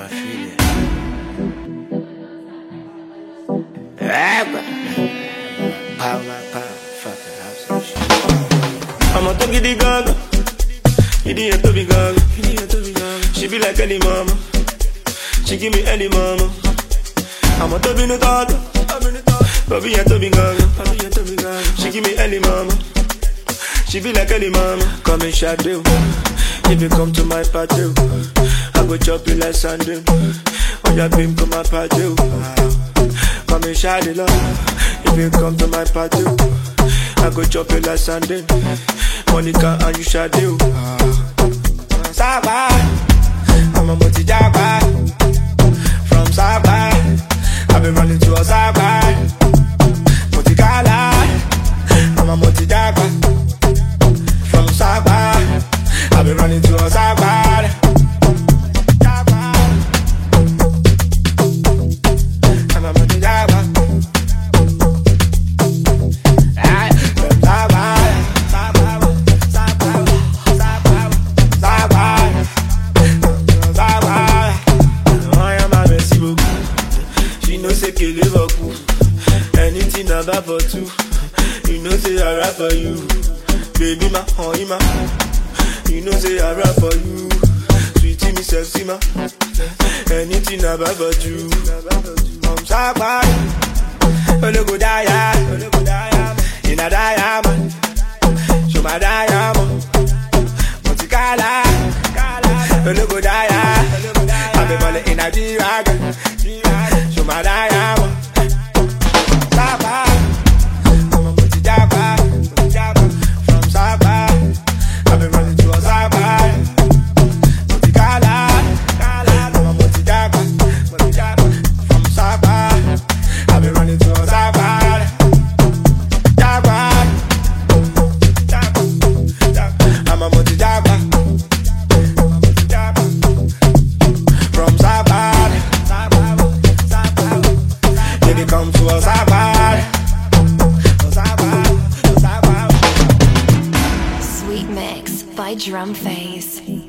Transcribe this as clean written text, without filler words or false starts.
feel it. Power, fucking house and shit. I'm a talkie the gaga. Idiot to be gaga. She be like any mama. She give me any mama. I'm a Toby no daughter. Baby, I Toby gaga. She give me any mama. She be like any mama. Come and shadow. If you come to my party, I go chop you like sandal. Oh, your beam to my party. Come and shadow love. If you come to my party, I go chop you like sandal. Monica and you shadow. Saba, I'm a multi jabba. From Saba, I've been running to a Saba. Multicala, I'm a multi jabba. From Saba, I've been running to a Saba. I'm a multi jabba. From Saba, say Liverpool. Anything I buy for two. You know say I rap for you. Baby ma, honey ma. You know say I rap for you. Sweetie me sexy ma. Anything I buy for you. Saba, wanna go die, in a diamond. Show my diamond. Monticala, wanna go die. I've been balling in a G-Wagon. Show my diamond. Saba, I'm a multi jabba. From Saba, I've been running to a Saba. Multicala, I'm a multi jabba. From Saba, I've been running to a Saba. I'm a multi jabba. From Saba. Come to us, Sweet Mix by Drum Phase.